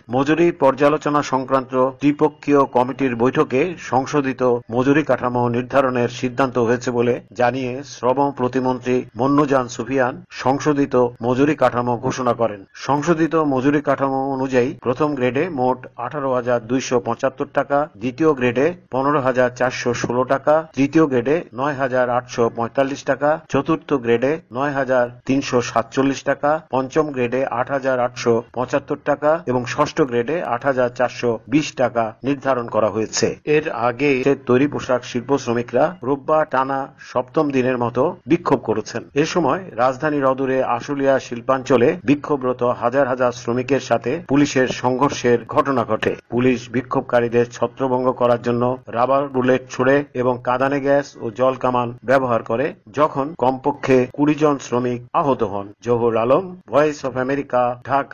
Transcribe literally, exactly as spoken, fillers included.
মজুরি পর্যালোচনা সংক্রান্ত ত্রিপক্ষীয় কমিটির বৈঠকে সংশোধিত মজুরি কাঠামো নির্ধারণের সিদ্ধান্ত হয়েছে বলে জানিয়ে শ্রম প্রতিমন্ত্রী মন্নুজান সুফিয়ান সংশোধিত মজুরি কাঠামো ঘোষণা করেন। সংশোধিত মজুরি কাঠামো অনুযায়ী প্রথম গ্রেডে মোট আঠারো হাজার দুইশো পঁচাত্তর টাকা, দ্বিতীয় গ্রেডে পনেরো হাজার চারশো ষোলো টাকা, তৃতীয় গ্রেডে নয় হাজার আটশো পঁয়তাল্লিশ টাকা, চতুর্থ গ্রেডে নয় হাজার তিনশো সাতচল্লিশ টাকা, পঞ্চম গ্রেডে আট হাজার আটশো পঁচাত্তর টাকা এবং ষষ্ঠ গ্রেডে আট হাজার চারশো বিশ টাকা নির্ধারণ করা হয়েছে। এর আগে তৈরি পোশাক শিল্প শ্রমিকরা রোববার টানা সপ্তম দিনের মতো বিক্ষোভ করেছেন। এ সময় রাজধানীর অদূরে আশুলিয়া শিল্পাঞ্চলে বিক্ষোভরত হাজার হাজার শ্রমিকের সাথে পুলিশের সংঘর্ষের ঘটনা ঘটে। পুলিশ বিক্ষোভকারীদের ছত্রভঙ্গ করার জন্য রাবার বুলেট ছুড়ে এবং কাঁদানে গ্যাস ও জল কামান ব্যবহার করে, যখন কমপক্ষে কুড়ি জন শ্রমিক আহত হন। Zahur Alam, voice of America, Dhaka.